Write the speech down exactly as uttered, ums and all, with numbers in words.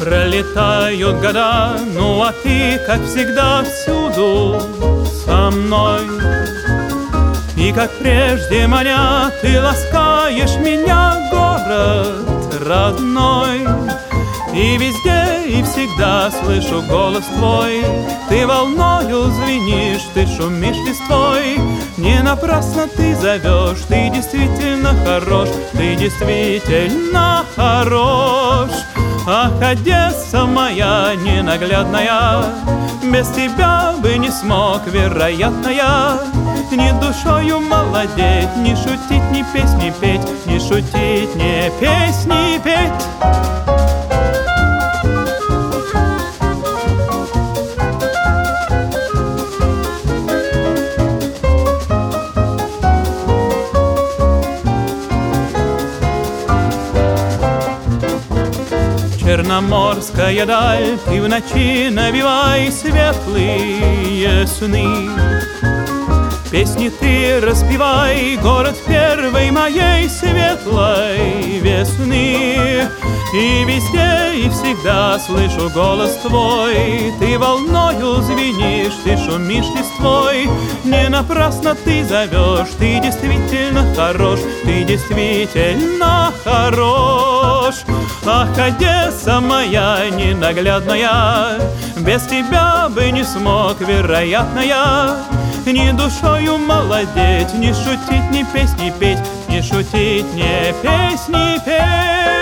Пролетают года, ну а ты, как всегда, всюду со мной. И как прежде маня, ты ласкаешь меня, город родной. И везде, и всегда слышу голос твой. Ты волною звенишь, ты шумишь листвой. Не напрасно ты зовешь, ты действительно хорош, ты действительно хорош. Ах, Одесса моя ненаглядная, без тебя бы не смог, вероятно, я ни душою молодеть, ни шутить, ни песни петь, ни шутить, ни песни петь. Черноморская даль, ты в ночи навевай светлые сны. Песни ты распевай, город первой моей светлой весны. И везде, и всегда слышу голос твой. Ты волною звенишь, ты шумишь листвой. Не напрасно ты зовешь, ты действительно хорош, ты действительно хорош. Ах, Одесса моя ненаглядная, без тебя бы не смог, вероятно, я ни душою молодеть, ни шутить, ни песни петь, ни шутить, ни песни петь.